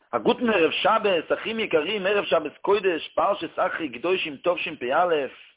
הגותן ערב שבס, אחים יקרים, ערב שבס קודש, פרשס אחרי קדושים טובשים פ"א.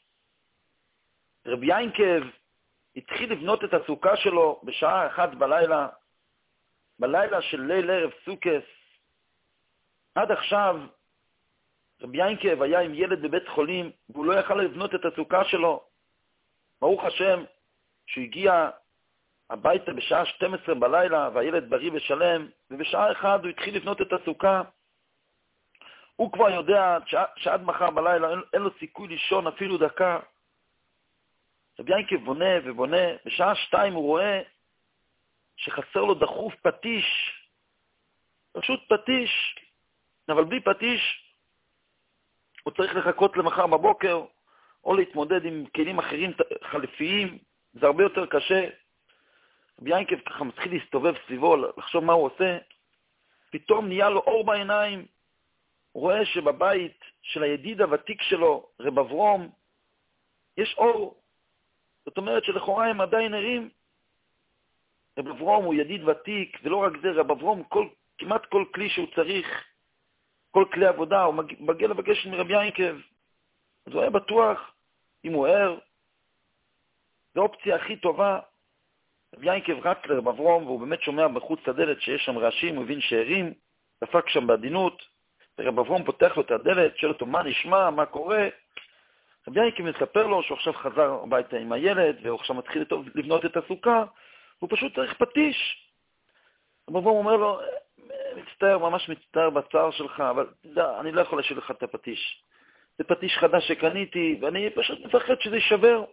רבי יינקב התחיל לבנות את הסוכה שלו בשעה 1 בלילה של ליל ערב סוכס. עד עכשיו רבי יינקב היה עם ילד בבית חולים, והוא לא יכל לבנות את הסוכה שלו. ברוך השם שהוא הגיע הביתה בשעה 12 בלילה, והילד בריא ושלם, ובשעה 1 הוא התחיל לבנות את הסוכה. הוא כבר יודע שעד מחר בלילה אין לו סיכוי לישון אפילו דקה. רבי יינקב בונה ובונה, בשעה 2 הוא רואה שחסר לו דחוף פטיש, פשוט פטיש, אבל בלי פטיש הוא צריך לחכות למחר בבוקר, או להתמודד עם כלים אחרים חליפיים, זה הרבה יותר קשה. רבי יינקב ככה מתחיל להסתובב סביבו, לחשוב מה הוא עושה, פתאום נהיה לו אור בעיניים, הוא רואה שבבית של הידיד הוותיק שלו, רב אברום, יש אור, זאת אומרת שלכאורה הם עדיין ערים. רב אברום הוא ידיד ותיק, ולא רק זה, רב אברום כמעט כל כלי שהוא צריך, כל כלי עבודה, הוא מגיע לבקש מרבי יינקב. אז הוא היה בטוח, אם הוא ער, זו האופציה הכי טובה. רבי יינקב רץ לרב אברום, והוא באמת שומע בחוץ הדלת שיש שם רעשים, הוא הבין שערים, דפק שם בעדינות, ורב אברום פותח לו את הדלת, שואל אותו מה נשמע, מה קורה. רבי יינקב מספר לו שהוא עכשיו חזר הביתה עם הילד, והוא עכשיו מתחיל לבנות את הסוכה, הוא פשוט צריך פטיש. רב אברום אומר לו, מצטער, ממש מצטער בצער שלך, אבל אני לא יכול להשאיר לך את הפטיש. זה פטיש חדש שקניתי, ואני פשוט מפחד שזה יישבר.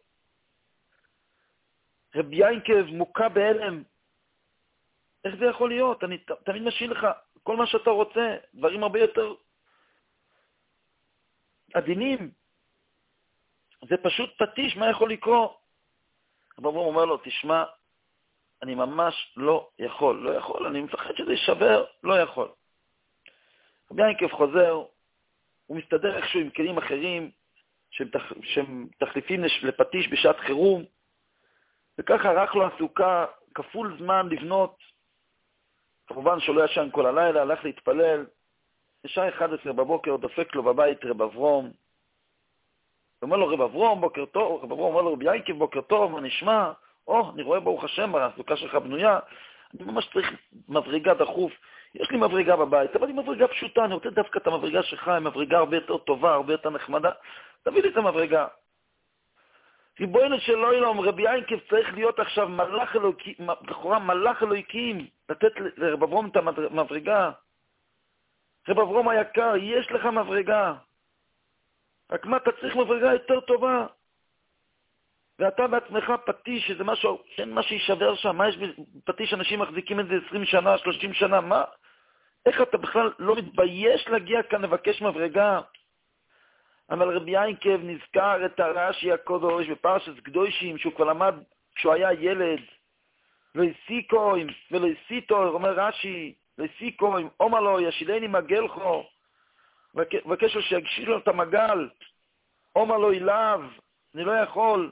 רבי יינקב מוקע בהלם. איך זה יכול להיות? אני תמיד משאיר לך כל מה שאתה רוצה, דברים הרבה יותר עדינים. זה פשוט פטיש, מה יכול לקרות? רבי אברום אומר לו, תשמע, אני ממש לא יכול, אני מפחד שזה יישבר, לא יכול. רבי יינקב חוזר, הוא מסתדר איכשהו עם כלים אחרים, שהם תחליפים לפטיש בשעת חירום, וככה ערך לו הסוכה כפול זמן לבנות. כמובן שלא ישן כל הלילה, הלך להתפלל. בשעה 11 בבוקר דופק לו בבית רב אברום. הוא אומר לו, רב אברום, בוקר טוב. רב אברום אומר לו, רבי יינקב, בוקר טוב, מה נשמע? אני רואה ברוך השם, הסוכה שלך בנויה. אני ממש צריך מבריגה דחוף. יש לי מבריגה בבית, אבל היא מבריגה פשוטה. אני רוצה דווקא את המבריגה שלך, היא מבריגה הרבה יותר טובה, הרבה יותר נחמדה. תביא לי את המבריגה. ריבונו של עולם, רבי יינקב צריך להיות עכשיו מלאך אלוהים, לכאורה מלאך אלוהים, לתת לרב אברום את המבריגה. רב אברום היקר, יש לך מבריגה. רק מה, אתה צריך מבריגה יותר טובה. ואתה בעצמך פטיש, שזה משהו, אין מה שישבר שם. מה יש בפטיש? אנשים מחזיקים את זה 20 שנה, 30 שנה, מה? איך אתה בכלל לא מתבייש להגיע כאן לבקש מבריגה? אבל רבי יינקב נזכר את הרש"י הקודש בפרשת קדושים, שהוא כבר למד כשהוא היה ילד. לא הסיקוים ולא הסיתו, אומר רש"י, לא הסיקוים, אומר לו, ישילני מגלכו, ובקש לו שיגשיל לו את המגל. אומר לו, אליו, אני לא יכול.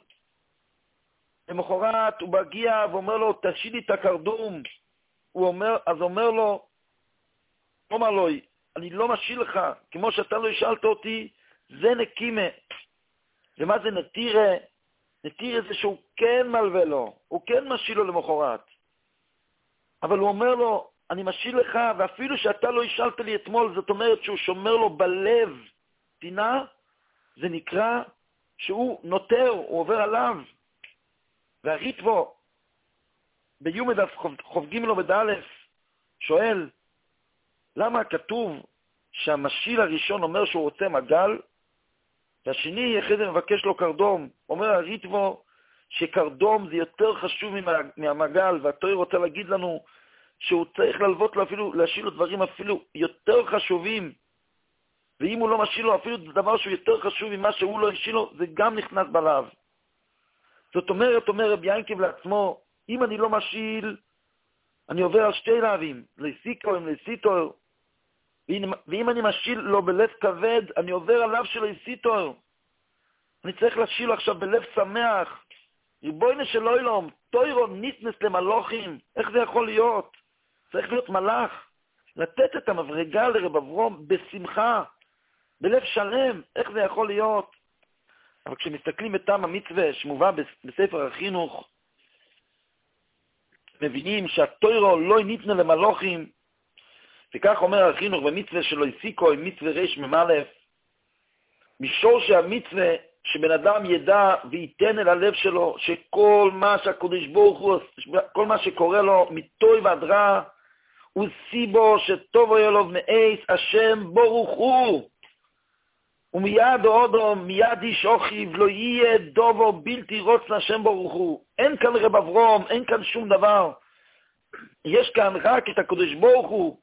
למחרת הוא מגיע ואומר לו, תשיל לי את הקרדום. אז אומר לו, אני לא משיל לך, כמו שאתה לא השאלת אותי, זה נקימה. ומה זה נטירה? נטירה זה שהוא כן מלווה לו, הוא כן משיל לו למחרת. אבל הוא אומר לו, אני משיל לך, ואפילו שאתה לא השאלת לי אתמול, זאת אומרת שהוא שומר לו בלב טינה, זה נקרא שהוא נותר, הוא עובר עליו. והריטבו, ביומד חובגים לו בד' שואל, למה כתוב שהמשיל הראשון אומר שהוא רוצה מגל, והשני אחרי זה מבקש לו קרדום? אומר הריטבו שקרדום זה יותר חשוב מהמגל, והתורה רוצה להגיד לנו שהוא צריך ללוות לו אפילו, להשיל לו דברים אפילו יותר חשובים, ואם הוא לא משיל לו אפילו דבר שהוא יותר חשוב ממה שהוא לא השיל לו, זה גם נכנס בלב. זאת אומרת, אומר רבי יינקב לעצמו, אם אני לא משיל, אני עובר על שתי להבים, לסיתו, ואם אני משיל לו בלב כבד, אני עובר עליו של לסיתו. אני צריך להשיל עכשיו בלב שמח. ריבונו של עולם, תוירו ניתנס למלוכים, איך זה יכול להיות? צריך להיות מלאך. לתת את המברגה לרב אברום בשמחה, בלב שלם, איך זה יכול להיות? אבל כשמסתכלים את טעם המצווה שמובא בספר החינוך, מבינים שהתורה לא ניתנה למלוכים, וכך אומר החינוך במצווה שלו הסיקו עם מצווה רש ממלף, משור שהמצווה שבן אדם ידע וייתן אל הלב שלו שכל מה שהקדוש ברוך הוא, כל מה שקורה לו מטוי ועד רע, הוא סיבו שטוב היה לו מאיס השם ברוך הוא. ומיד עודו, מיד איש אוכיב, לא יהיה דובו בלתי רוץ להשם ברוך הוא. אין כאן רב אברום, אין כאן שום דבר. יש כאן רק את הקדוש ברוך הוא.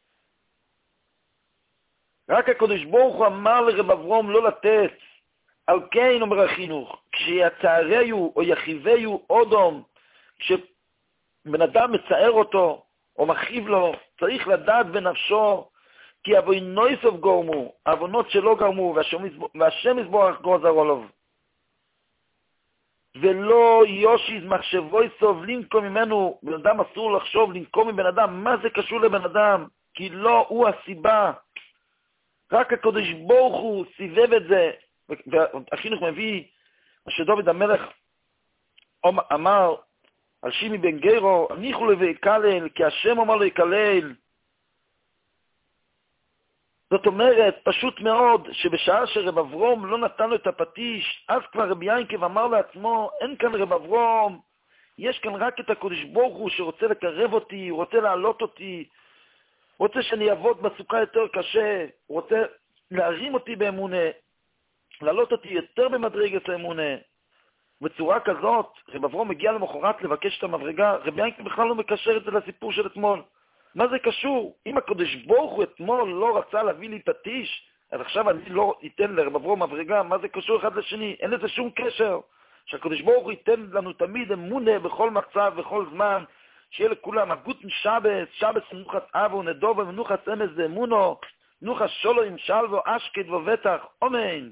רק הקדוש ברוך הוא אמר לרב אברום לא לתת. על כן אומר החינוך, כשיצערהו או יחיבהו אודום, כשבן אדם מצער אותו או מכאיב לו, צריך לדעת בנפשו, כי אבוינוי סוף גורמו, אבונות שלא גרמו, והשם יסבורך גוזר עליו. ולא יושיז מחשבוי סוף לנקום ממנו, בן אדם אסור לחשוב לנקום מבן אדם, מה זה קשור לבן אדם? כי לא הוא הסיבה. רק הקדוש ברוך הוא סיבב את זה, והחינוך מביא, מה שדוד המלך אמר על שימי בן גרו, הניחו לו ויקלל, כי השם אמר לו יקלל. זאת אומרת, פשוט מאוד, שבשעה שרב אברום לא נתן לו את הפטיש, אז כבר רבי ינקב אמר לעצמו, אין כאן רב אברום, יש כאן רק את הקדוש ברוך הוא שרוצה לקרב אותי, הוא רוצה להעלות אותי, הוא רוצה שאני אעבוד בסוכה יותר קשה, הוא רוצה להרים אותי באמונה, להעלות אותי יותר במדרגת האמונה. בצורה כזאת, רב אברום מגיע למחרת לבקש את המברגה, רבי ינקב בכלל לא מקשר את זה לסיפור של אתמול. מה זה קשור? אם הקדוש ברוך הוא אתמול לא רצה להביא לי פטיש, אז עכשיו אני לא אתן לרב אברום מברגה, מה זה קשור אחד לשני? אין לזה שום קשר. שהקדוש ברוך הוא ייתן לנו תמיד אמונה בכל מצב, בכל זמן, שיהיה לכולם הגות משבס, שבס מנוחת אבו, נדוב ומנוחת אמס זה אמונו, מנוחת שולו עם שלבו, אשקד ובטח, אמן.